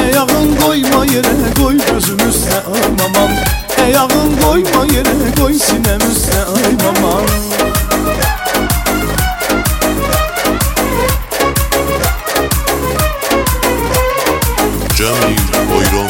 Ayağın koyma yere koy gözüm üstüne aymamam. Ayağın koyma yere koy sinem üstüne aymamam. Cemil Boyron.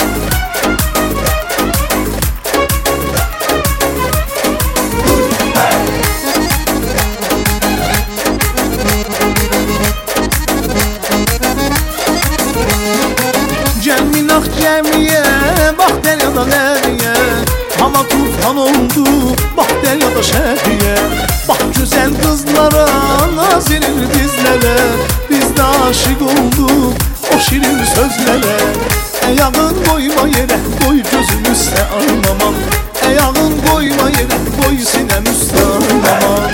Cemil ah cemiye bak deryada neriye. Hava tufan oldu bak deryada şehriye. Bak güzel kızlara nazirin dizlere. Biz de aşık olduk o şirin sözlere. Ayağın koyma yere koy gözüm üstüne aymamam. Ayağın koyma yere koy sinem üstüne aymamam.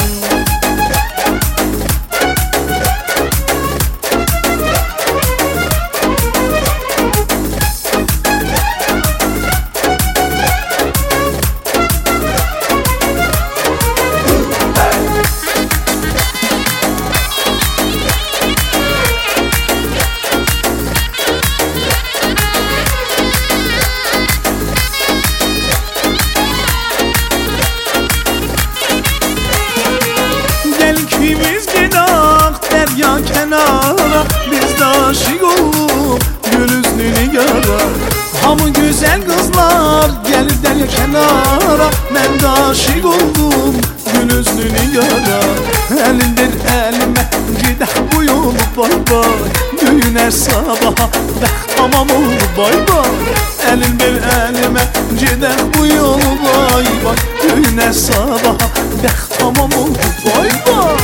Ya kenara biz de aşık olduk gül üznünü yara. Hamı güzel kızlar gelir derya kenara. Ben de aşık oldum gül üznünü yara. Elindir elime gidek bu yolu bay bay. Düğüner sabaha bek tamam oldu bay bay. Elindir elime gidek bu yolu bay bay. Düğüner sabaha bek tamam oldu bay bay.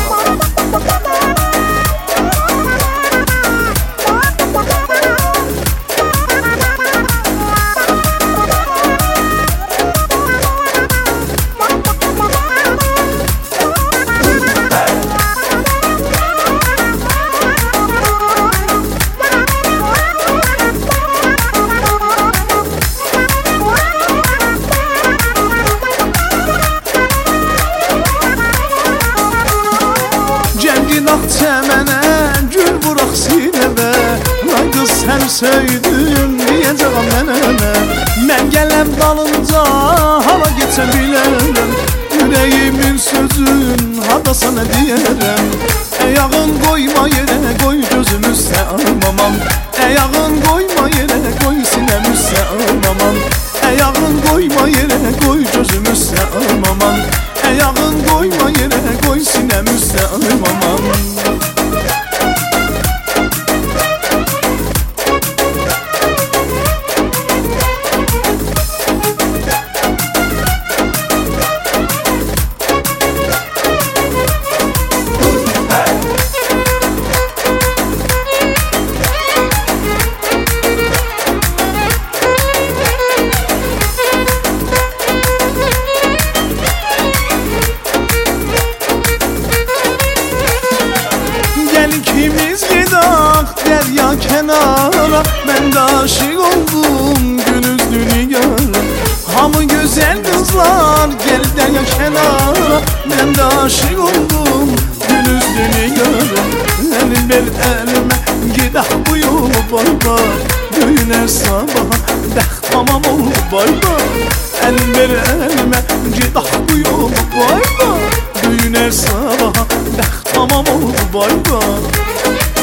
Çəmənə gül vuraq sinəmə. Ay qız sən söydün deyəcəm mənə. Mən gələm dalınca hava geçə bilərəm. Yüreğimin sözün hada sana deyərəm. Ayağın koyma yere koy gözüm üstə aymamam. Ayağın koyma yere koy sinem üstə aymamam. Ayağın koyma yere koy gözüm üstə aymamam. Ayağın koyma yere koy sinem üstə aymamam. İkimiz gidak derya kenara. Ben de aşık oldum gül üznünü yara. Hamı güzel kızlar gel derya kenara. Ben de aşık oldum gül üznünü yara. Elin ver elime gidak bu yolu bay bay. Düğüner sabaha bek tamam oldu bay bay. Elin ver elime gidak bu yolu bay bay. Düğüner sabaha bek tamam oldu bay bay.